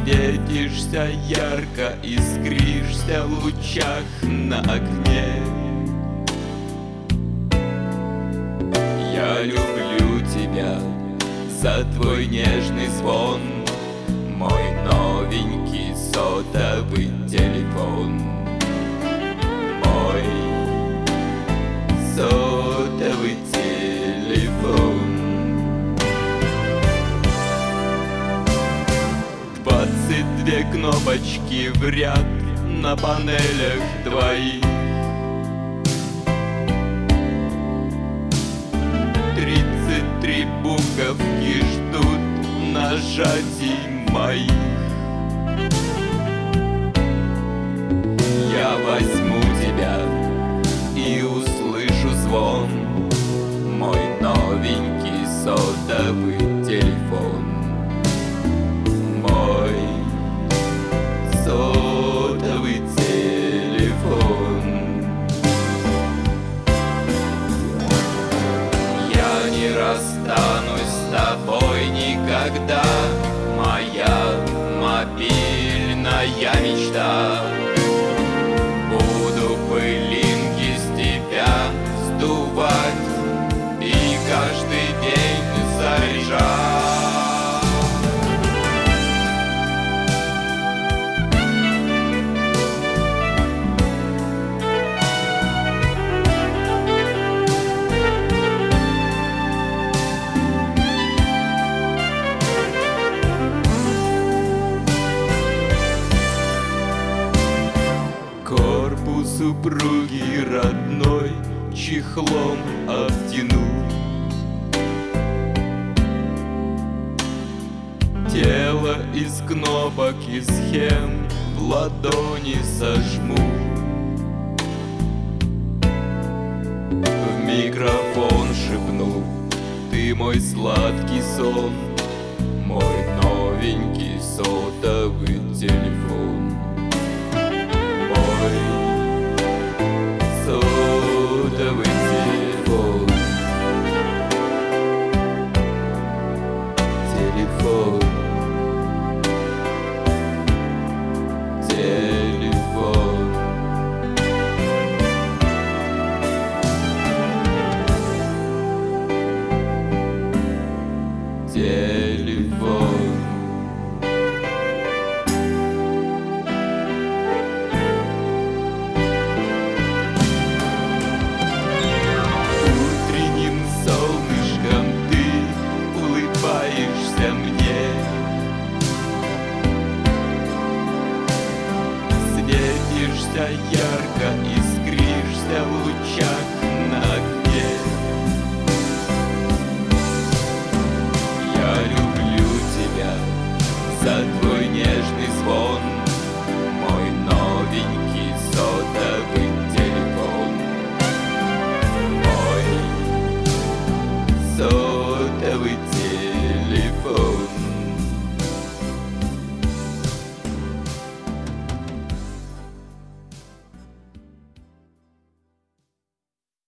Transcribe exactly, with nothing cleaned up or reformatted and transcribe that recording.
Светишься ярко, искришься в лучах на окне. Я люблю тебя за твой нежный звон, мой новенький сотовый телефон. Мой сотовый телефон. Двадцать две кнопочки в ряд на панелях твоих. Тридцать три буковки ждут нажатий моих. Я возьму тебя и услышу звон, мой новенький сотовый телефон. Мой сотовый телефон. Я не расстанусь с тобой никогда, моя мобильная мечта. Буду пылинки с тебя сдувать и каждый день заряжать. Корпус супруги родной чехлом обтяну. Тело из кнопок и схем в ладони сожму. В микрофон шепну: ты мой сладкий сон, мой новенький сотовый